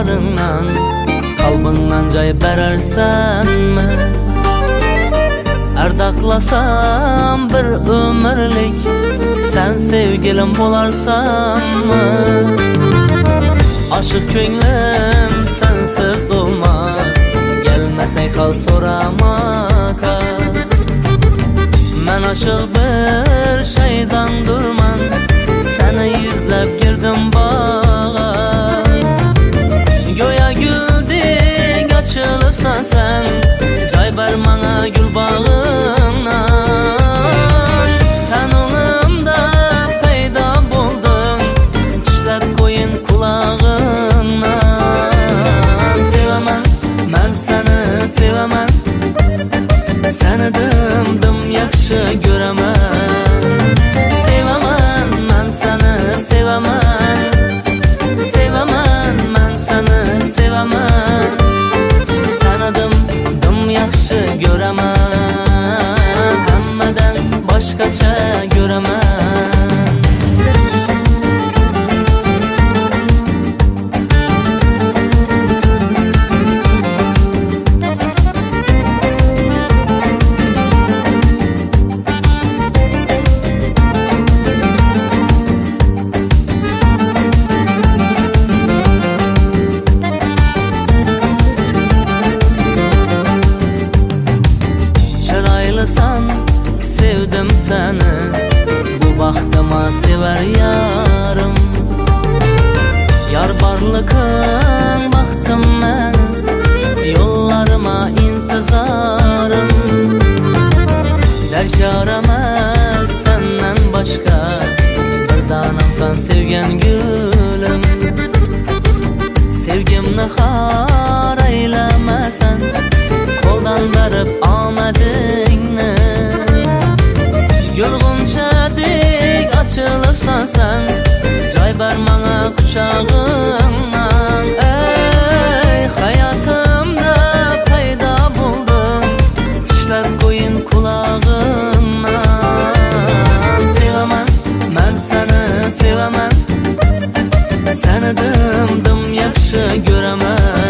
bağlarından kalbından cay berersenmi? Erdaklasam bir ömürlik sen sevgilim bolarsanmı? Aşık könglim sensiz dolmaz, gelmesey kal soramaka. Men aşık bir şeydan durman, seni izlep girdim bağa. Göya güldük açılıpsan sen, cay ber bana gül bağından. Sen onumda peyda buldun, çişlep koyun kulağından. Sevemem, ben seni sevemem, seni dım yakşı göremem. Sevemem, ben seni sevemem, sevemem, ben seni sevemem, seni dım yakşı göremem. Hemmeden başkaça göremem. Çıraylısan sevdim seni, bu baktıma sever yarım. Yar barlıkın baktım ben, yollarıma intizarım. Dert yaramaz senden başka, bir danamsan sevgen gülüm. Sevgimni har eylemesen, koldan verip amadingni. Gülgünçedik açılıpsan sen, cay ber bana kucağından. Ey hayatımda peyda buldun, çişlep koyun kulağından. Sevemem, ben seni sevemem, seni dım yakşı göremem.